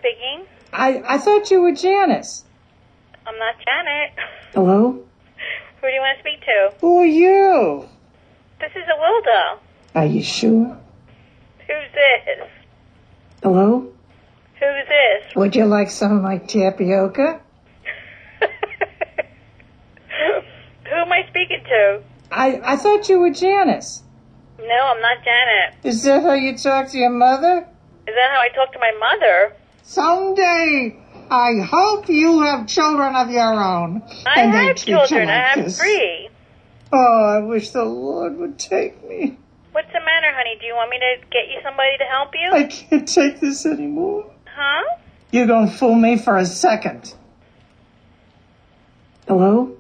speaking. I thought you were Janice. I'm not Janet. Hello? Who do you want to speak to? Who are you? This is Awilda. Are you sure? Who's this? Hello? Who's this? Would you like some of my tapioca? Who am I speaking to? I thought you were Janice. No, I'm not Janet. Is that how you talk to your mother? Is that how I talk to my mother? Someday, I hope you have children of your own. I and have they treat you children. like I have this. 3. Oh, I wish the Lord would take me. What's the matter, honey? Do you want me to get you somebody to help you? I can't take this anymore. Huh? You don't fool me for a second. Hello?